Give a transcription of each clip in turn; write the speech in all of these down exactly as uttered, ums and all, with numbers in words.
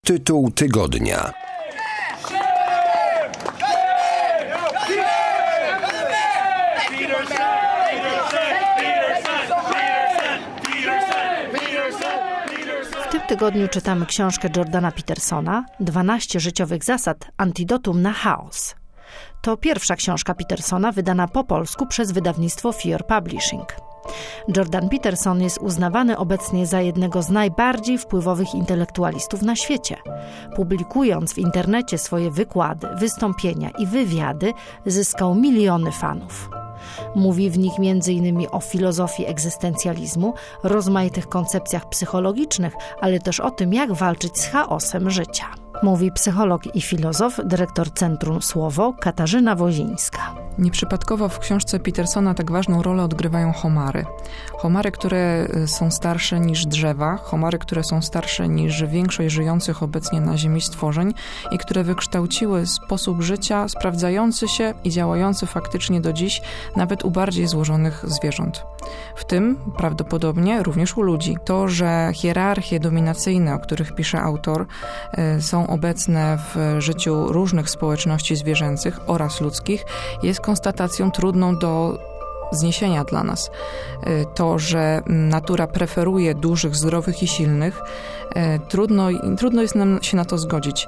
Tytuł tygodnia. W tym tygodniu czytamy książkę Jordana Petersona dwanaście życiowych zasad antidotum na chaos. To pierwsza książka Petersona wydana po polsku przez wydawnictwo Fear Publishing. Jordan Peterson jest uznawany obecnie za jednego z najbardziej wpływowych intelektualistów na świecie. Publikując w internecie swoje wykłady, wystąpienia i wywiady, zyskał miliony fanów. Mówi w nich między innymi o filozofii egzystencjalizmu, rozmaitych koncepcjach psychologicznych, ale też o tym, jak walczyć z chaosem życia. Mówi psycholog i filozof, dyrektor Centrum Słowo Katarzyna Wozińska. Nieprzypadkowo w książce Petersona tak ważną rolę odgrywają homary. Homary, które są starsze niż drzewa, homary, które są starsze niż większość żyjących obecnie na Ziemi stworzeń i które wykształciły sposób życia sprawdzający się i działający faktycznie do dziś nawet u bardziej złożonych zwierząt. W tym prawdopodobnie również u ludzi. To, że hierarchie dominacyjne, o których pisze autor, są obecne w życiu różnych społeczności zwierzęcych oraz ludzkich, jest konstatacją trudną do zniesienia dla nas. To, że natura preferuje dużych, zdrowych i silnych, trudno, trudno jest nam się na to zgodzić.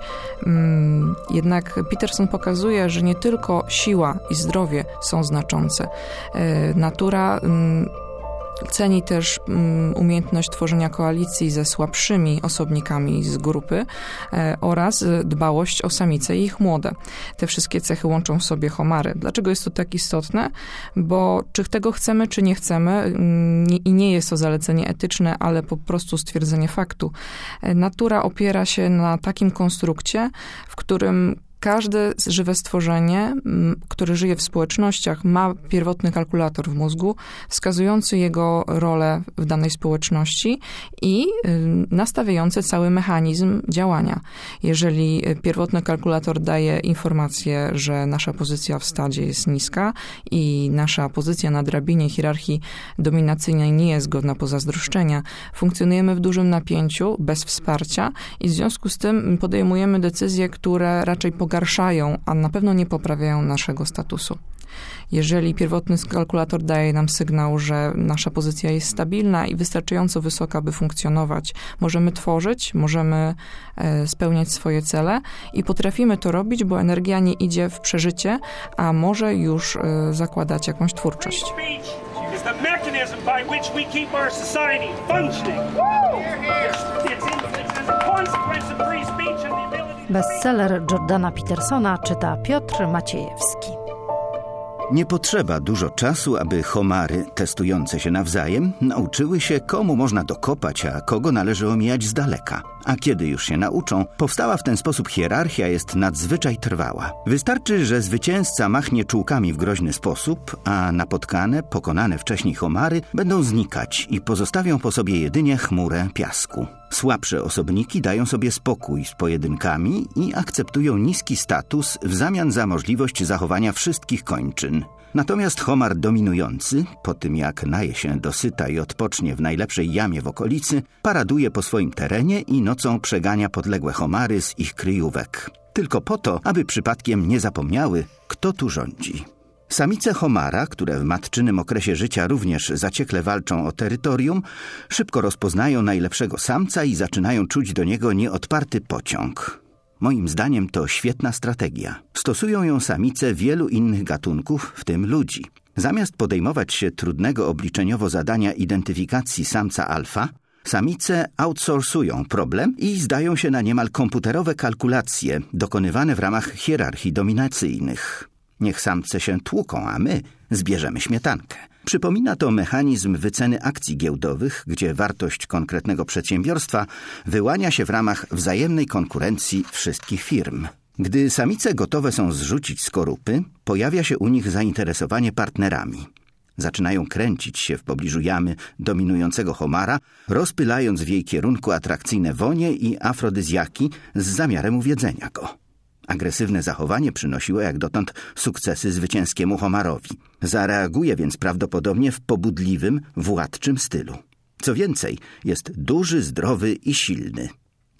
Jednak Peterson pokazuje, że nie tylko siła i zdrowie są znaczące. Natura ceni też um, umiejętność tworzenia koalicji ze słabszymi osobnikami z grupy e, oraz dbałość o samice i ich młode. Te wszystkie cechy łączą w sobie homary. Dlaczego jest to tak istotne? Bo czy tego chcemy, czy nie chcemy, nie, i nie jest to zalecenie etyczne, ale po prostu stwierdzenie faktu. E, natura opiera się na takim konstrukcie, w którym każde żywe stworzenie, które żyje w społecznościach, ma pierwotny kalkulator w mózgu, wskazujący jego rolę w danej społeczności i nastawiający cały mechanizm działania. Jeżeli pierwotny kalkulator daje informację, że nasza pozycja w stadzie jest niska i nasza pozycja na drabinie hierarchii dominacyjnej nie jest godna pozazdroszczenia, funkcjonujemy w dużym napięciu, bez wsparcia i w związku z tym podejmujemy decyzje, które raczej pogarszają, a na pewno nie poprawiają naszego statusu. Jeżeli pierwotny kalkulator daje nam sygnał, że nasza pozycja jest stabilna i wystarczająco wysoka, by funkcjonować, możemy tworzyć, możemy spełniać swoje cele i potrafimy to robić, bo energia nie idzie w przeżycie, a może już zakładać jakąś twórczość. Bestseller Jordana Petersona czyta Piotr Maciejewski. Nie potrzeba dużo czasu, aby homary testujące się nawzajem nauczyły się, komu można dokopać, a kogo należy omijać z daleka. A kiedy już się nauczą, powstała w ten sposób hierarchia jest nadzwyczaj trwała. Wystarczy, że zwycięzca machnie czułkami w groźny sposób, a napotkane, pokonane wcześniej homary będą znikać i pozostawią po sobie jedynie chmurę piasku. Słabsze osobniki dają sobie spokój z pojedynkami i akceptują niski status w zamian za możliwość zachowania wszystkich kończyn. Natomiast homar dominujący, po tym jak naje się dosyta i odpocznie w najlepszej jamie w okolicy, paraduje po swoim terenie i nocą przegania podległe homary z ich kryjówek. Tylko po to, aby przypadkiem nie zapomniały, kto tu rządzi. Samice homara, które w matczynym okresie życia również zaciekle walczą o terytorium, szybko rozpoznają najlepszego samca i zaczynają czuć do niego nieodparty pociąg. Moim zdaniem to świetna strategia. Stosują ją samice wielu innych gatunków, w tym ludzi. Zamiast podejmować się trudnego obliczeniowo zadania identyfikacji samca alfa, samice outsourcują problem i zdają się na niemal komputerowe kalkulacje dokonywane w ramach hierarchii dominacyjnych. Niech samce się tłuką, a my zbierzemy śmietankę. Przypomina to mechanizm wyceny akcji giełdowych, gdzie wartość konkretnego przedsiębiorstwa wyłania się w ramach wzajemnej konkurencji wszystkich firm. Gdy samice gotowe są zrzucić skorupy, pojawia się u nich zainteresowanie partnerami. Zaczynają kręcić się w pobliżu jamy dominującego homara, rozpylając w jej kierunku atrakcyjne wonie i afrodyzjaki z zamiarem uwiedzenia go. Agresywne zachowanie przynosiło jak dotąd sukcesy zwycięskiemu homarowi. Zareaguje więc prawdopodobnie w pobudliwym, władczym stylu. Co więcej, jest duży, zdrowy i silny.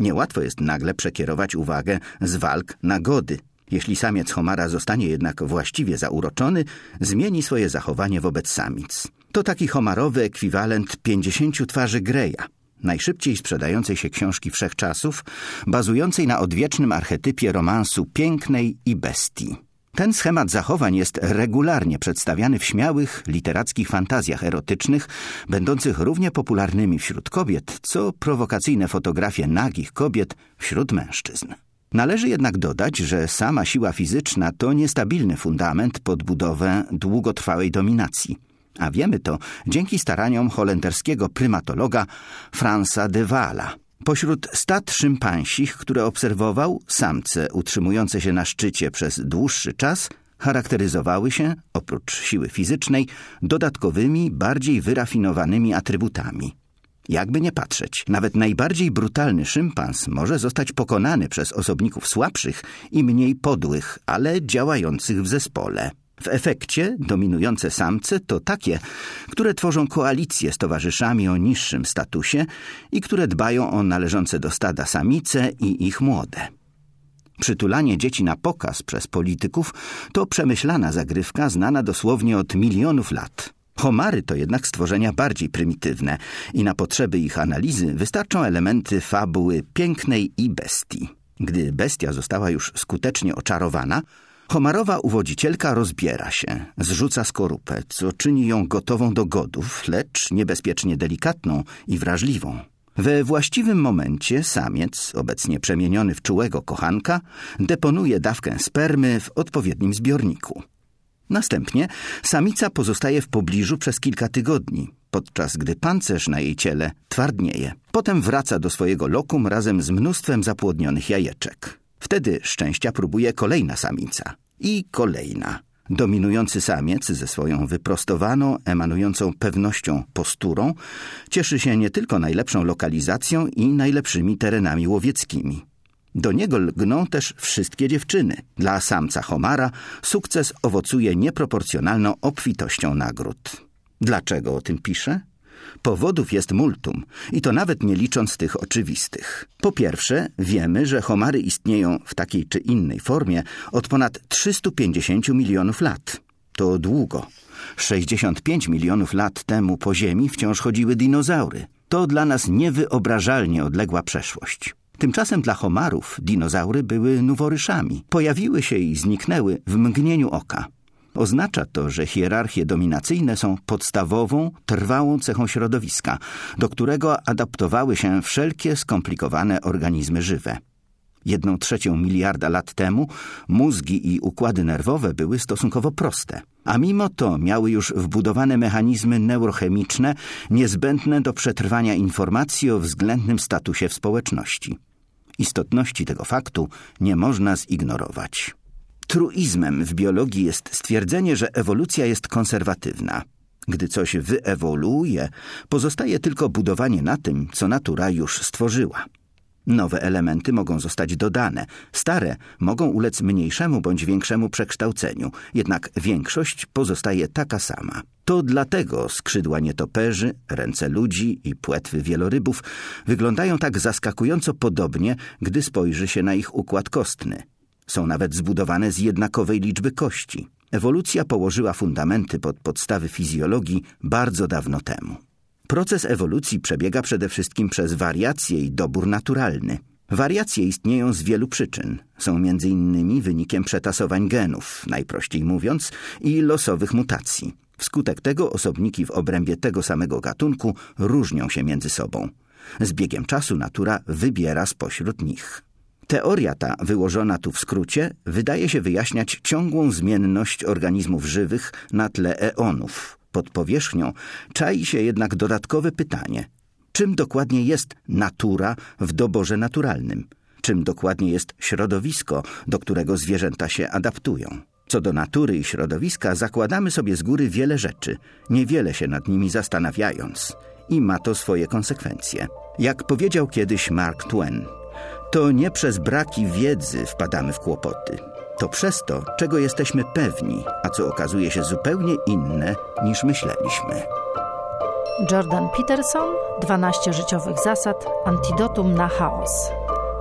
Niełatwo jest nagle przekierować uwagę z walk na gody. Jeśli samiec homara zostanie jednak właściwie zauroczony, zmieni swoje zachowanie wobec samic. To taki homarowy ekwiwalent pięćdziesięciu twarzy Greya, najszybciej sprzedającej się książki wszechczasów, bazującej na odwiecznym archetypie romansu pięknej i bestii. Ten schemat zachowań jest regularnie przedstawiany w śmiałych, literackich fantazjach erotycznych, będących równie popularnymi wśród kobiet, co prowokacyjne fotografie nagich kobiet wśród mężczyzn. Należy jednak dodać, że sama siła fizyczna to niestabilny fundament pod budowę długotrwałej dominacji. A wiemy to dzięki staraniom holenderskiego prymatologa Fransa de Waala. Pośród stad szympansich, które obserwował, samce utrzymujące się na szczycie przez dłuższy czas charakteryzowały się, oprócz siły fizycznej, dodatkowymi, bardziej wyrafinowanymi atrybutami. Jakby nie patrzeć, nawet najbardziej brutalny szympans może zostać pokonany przez osobników słabszych i mniej podłych, ale działających w zespole. W efekcie dominujące samce to takie, które tworzą koalicje z towarzyszami o niższym statusie i które dbają o należące do stada samice i ich młode. Przytulanie dzieci na pokaz przez polityków to przemyślana zagrywka znana dosłownie od milionów lat. Homary to jednak stworzenia bardziej prymitywne i na potrzeby ich analizy wystarczą elementy fabuły pięknej i bestii. Gdy bestia została już skutecznie oczarowana, homarowa uwodzicielka rozbiera się, zrzuca skorupę, co czyni ją gotową do godów, lecz niebezpiecznie delikatną i wrażliwą. We właściwym momencie samiec, obecnie przemieniony w czułego kochanka, deponuje dawkę spermy w odpowiednim zbiorniku. Następnie samica pozostaje w pobliżu przez kilka tygodni, podczas gdy pancerz na jej ciele twardnieje. Potem wraca do swojego lokum razem z mnóstwem zapłodnionych jajeczek. Wtedy szczęścia próbuje kolejna samica i kolejna. Dominujący samiec ze swoją wyprostowaną, emanującą pewnością posturą cieszy się nie tylko najlepszą lokalizacją i najlepszymi terenami łowieckimi. Do niego lgną też wszystkie dziewczyny. Dla samca homara sukces owocuje nieproporcjonalną obfitością nagród. Dlaczego o tym piszę? Powodów jest multum i to nawet nie licząc tych oczywistych. Po pierwsze, wiemy, że homary istnieją w takiej czy innej formie od ponad trzystu pięćdziesięciu milionów lat. To długo. sześćdziesiąt pięć milionów lat temu po Ziemi wciąż chodziły dinozaury. To dla nas niewyobrażalnie odległa przeszłość. Tymczasem dla homarów dinozaury były noworyszami. Pojawiły się i zniknęły w mgnieniu oka. Oznacza to, że hierarchie dominacyjne są podstawową, trwałą cechą środowiska, do którego adaptowały się wszelkie skomplikowane organizmy żywe. Jedną trzecią miliarda lat temu mózgi i układy nerwowe były stosunkowo proste, a mimo to miały już wbudowane mechanizmy neurochemiczne niezbędne do przetrwania informacji o względnym statusie w społeczności. Istotności tego faktu nie można zignorować. Truizmem w biologii jest stwierdzenie, że ewolucja jest konserwatywna. Gdy coś wyewoluuje, pozostaje tylko budowanie na tym, co natura już stworzyła. Nowe elementy mogą zostać dodane, stare mogą ulec mniejszemu bądź większemu przekształceniu, jednak większość pozostaje taka sama. To dlatego skrzydła nietoperzy, ręce ludzi i płetwy wielorybów wyglądają tak zaskakująco podobnie, gdy spojrzy się na ich układ kostny. Są nawet zbudowane z jednakowej liczby kości. Ewolucja położyła fundamenty pod podstawy fizjologii bardzo dawno temu. Proces ewolucji przebiega przede wszystkim przez wariacje i dobór naturalny. Wariacje istnieją z wielu przyczyn. Są między innymi wynikiem przetasowań genów, najprościej mówiąc, i losowych mutacji. Wskutek tego osobniki w obrębie tego samego gatunku różnią się między sobą. Z biegiem czasu natura wybiera spośród nich. Teoria ta, wyłożona tu w skrócie, wydaje się wyjaśniać ciągłą zmienność organizmów żywych na tle eonów. Pod powierzchnią czai się jednak dodatkowe pytanie. Czym dokładnie jest natura w doborze naturalnym? Czym dokładnie jest środowisko, do którego zwierzęta się adaptują? Co do natury i środowiska zakładamy sobie z góry wiele rzeczy, niewiele się nad nimi zastanawiając. I ma to swoje konsekwencje. Jak powiedział kiedyś Mark Twain, to nie przez braki wiedzy wpadamy w kłopoty. To przez to, czego jesteśmy pewni, a co okazuje się zupełnie inne niż myśleliśmy. Jordan Peterson, dwanaście życiowych zasad, antidotum na chaos.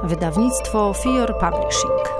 Wydawnictwo Fior Publishing.